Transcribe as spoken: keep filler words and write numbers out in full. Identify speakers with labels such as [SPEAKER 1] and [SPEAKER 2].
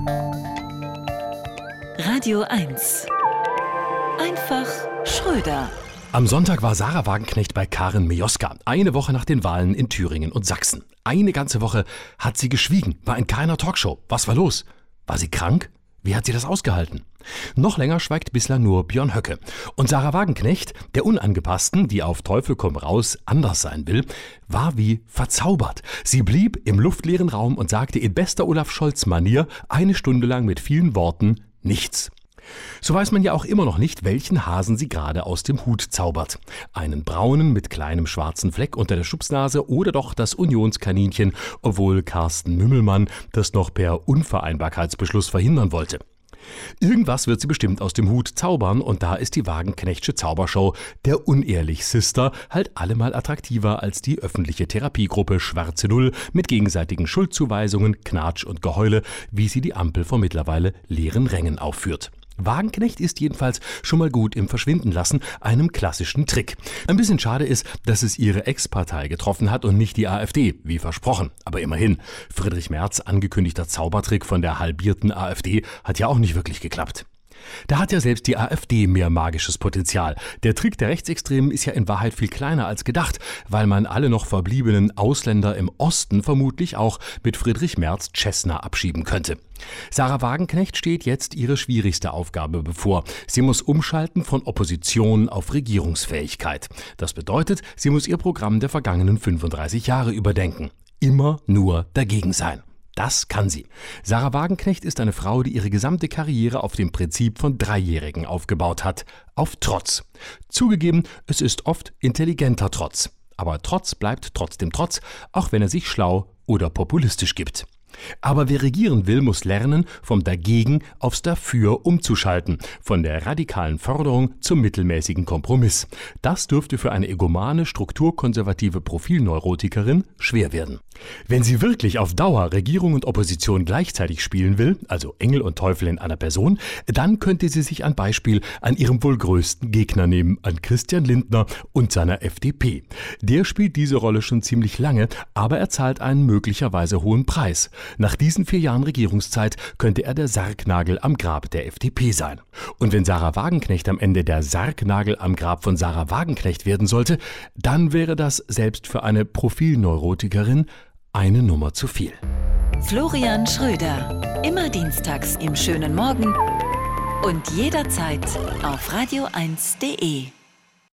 [SPEAKER 1] Radio eins. Einfach Schröder.
[SPEAKER 2] Am Sonntag war Sarah Wagenknecht bei Karin Mioska, eine Woche nach den Wahlen in Thüringen und Sachsen. Eine ganze Woche hat sie geschwiegen, war in keiner Talkshow. Was war los? War sie krank? Wie hat sie das ausgehalten? Noch länger schweigt bislang nur Björn Höcke. Und Sarah Wagenknecht, der Unangepassten, die auf Teufel komm raus anders sein will, war wie verzaubert. Sie blieb im luftleeren Raum und sagte in bester Olaf Scholz-Manier eine Stunde lang mit vielen Worten nichts. So weiß man ja auch immer noch nicht, welchen Hasen sie gerade aus dem Hut zaubert. Einen braunen mit kleinem schwarzen Fleck unter der Stupsnase oder doch das Unionskaninchen, obwohl Carsten Mümmelmann das noch per Unvereinbarkeitsbeschluss verhindern wollte. Irgendwas wird sie bestimmt aus dem Hut zaubern und da ist die Wagenknechtsche Zaubershow der Unehrlich-Sister halt allemal attraktiver als die öffentliche Therapiegruppe Schwarze Null mit gegenseitigen Schuldzuweisungen, Knatsch und Geheule, wie sie die Ampel vor mittlerweile leeren Rängen aufführt. Wagenknecht ist jedenfalls schon mal gut im Verschwinden lassen, einem klassischen Trick. Ein bisschen schade ist, dass es ihre Ex-Partei getroffen hat und nicht die AfD, wie versprochen. Aber immerhin, Friedrich Merz angekündigter Zaubertrick von der halbierten AfD hat ja auch nicht wirklich geklappt. Da hat ja selbst die AfD mehr magisches Potenzial. Der Trick der Rechtsextremen ist ja in Wahrheit viel kleiner als gedacht, weil man alle noch verbliebenen Ausländer im Osten vermutlich auch mit Friedrich Merz Cessna abschieben könnte. Sarah Wagenknecht steht jetzt ihre schwierigste Aufgabe bevor. Sie muss umschalten von Opposition auf Regierungsfähigkeit. Das bedeutet, sie muss ihr Programm der vergangenen fünfunddreißig Jahre überdenken. Immer nur dagegen sein. Das kann sie. Sarah Wagenknecht ist eine Frau, die ihre gesamte Karriere auf dem Prinzip von Dreijährigen aufgebaut hat. Auf Trotz. Zugegeben, es ist oft intelligenter Trotz. Aber Trotz bleibt trotzdem Trotz, auch wenn er sich schlau oder populistisch gibt. Aber wer regieren will, muss lernen, vom Dagegen aufs Dafür umzuschalten, von der radikalen Forderung zum mittelmäßigen Kompromiss. Das dürfte für eine egomane, strukturkonservative Profilneurotikerin schwer werden. Wenn sie wirklich auf Dauer Regierung und Opposition gleichzeitig spielen will, also Engel und Teufel in einer Person, dann könnte sie sich ein Beispiel an ihrem wohl größten Gegner nehmen, an Christian Lindner und seiner F D P. Der spielt diese Rolle schon ziemlich lange, aber er zahlt einen möglicherweise hohen Preis. Nach diesen vier Jahren Regierungszeit könnte er der Sargnagel am Grab der F D P sein. Und wenn Sarah Wagenknecht am Ende der Sargnagel am Grab von Sarah Wagenknecht werden sollte, dann wäre das selbst für eine Profilneurotikerin eine Nummer zu viel.
[SPEAKER 1] Florian Schröder. Immer dienstags im schönen Morgen und jederzeit auf radio eins punkt de.